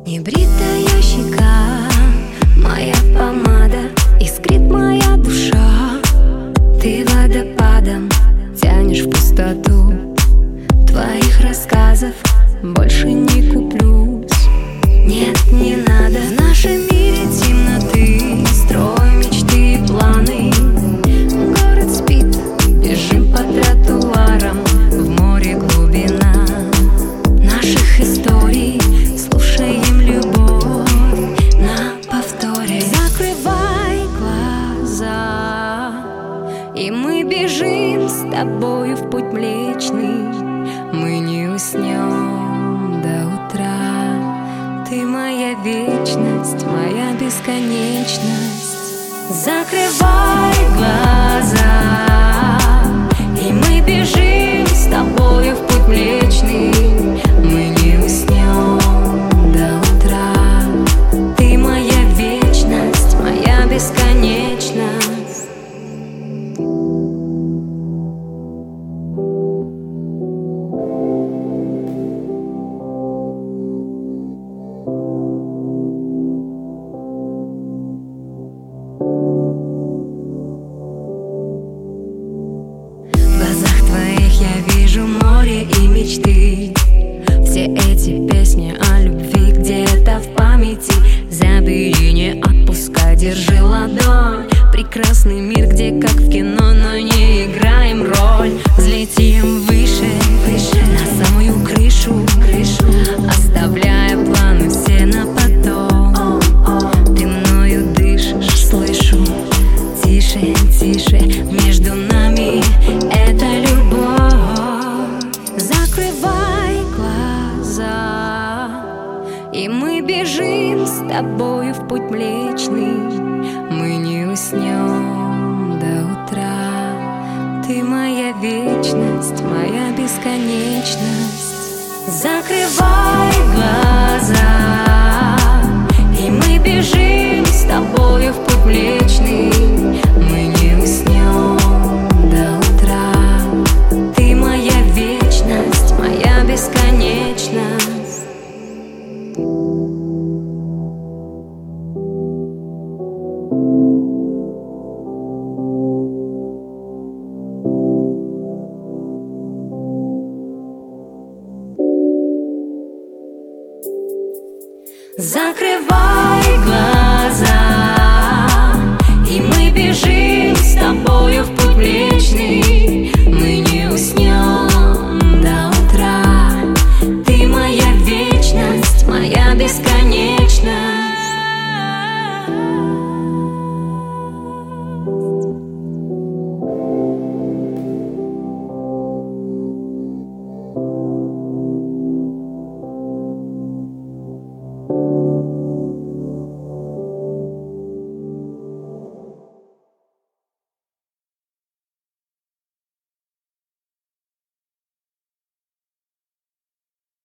Небритая щека, моя помада, искрит моя душа. Ты водопадом тянешь в пустоту. Твоих рассказов больше не куплюсь. Нет, не надо. В нашем мире темноты, строй мечты и планы. Город спит, бежим по тротуарам, в море глубина наших историй. Слушаем любовь на повторе. Закрывай глаза, и мы бежим с тобою в путь Млечный. Мы не уснем до утра. Ты моя вечность, моя бесконечность. Закрывай глаза, и мы бежим с тобою в путь Млечный. Мы не уснем до утра. Ты моя вечность, моя бесконечность. В глазах твоих я вижу море и мечты. Все эти песни о любви где-то в памяти. Забери, не отпускай, держи ладонь. Прекрасный мир, где как в кино, но не играем роль. Взлетим выше, выше, на самую крышу, оставляя планы все на потом. Ты мною дышишь, слышу. Тише, тише, между нами это любовь. Закрывай глаза, и мы бежим с тобою в путь Млечный. Мы не уснем до утра. Ты моя вечность, моя бесконечность. Закрывай глаза, и мы бежим с тобою в путь Млечный. Мы не уснем до утра. Ты моя вечность, моя бесконечность. Закрывай глаза, и мы бежим с тобою в путь Млечный.